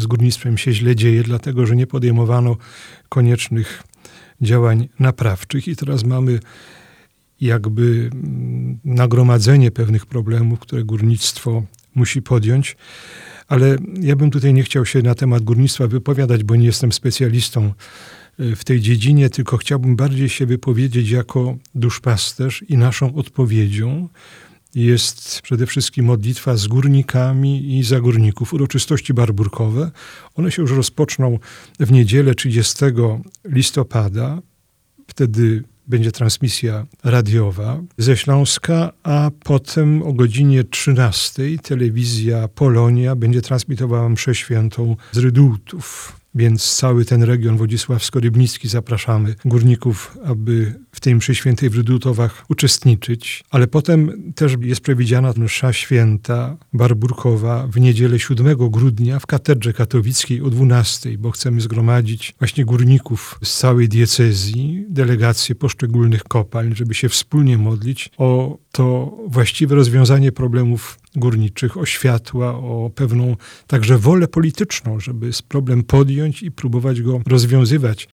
z górnictwem się źle dzieje, dlatego że nie podejmowano koniecznych działań naprawczych i teraz mamy jakby nagromadzenie pewnych problemów, które górnictwo musi podjąć. Ale ja bym tutaj nie chciał się na temat górnictwa wypowiadać, bo nie jestem specjalistą w tej dziedzinie, tylko chciałbym bardziej się wypowiedzieć jako duszpasterz i naszą odpowiedzią jest przede wszystkim modlitwa z górnikami i za górników. Uroczystości barburkowe, one się już rozpoczną w niedzielę 30 listopada. Wtedy będzie transmisja radiowa ze Śląska, a potem o godzinie 13 telewizja Polonia będzie transmitowała mszę świętą z Rydultów. Więc cały ten region wodzisławsko-rybnicki zapraszamy górników, aby w tej mszy świętej w Rydultowach uczestniczyć. Ale potem też jest przewidziana msza święta barburkowa w niedzielę 7 grudnia w katedrze katowickiej o 12, bo chcemy zgromadzić właśnie górników z całej diecezji, delegacje poszczególnych kopalń, żeby się wspólnie modlić o to właściwe rozwiązanie problemów górniczych, o światła, o pewną także wolę polityczną, żeby problem podjąć i próbować go rozwiązywać.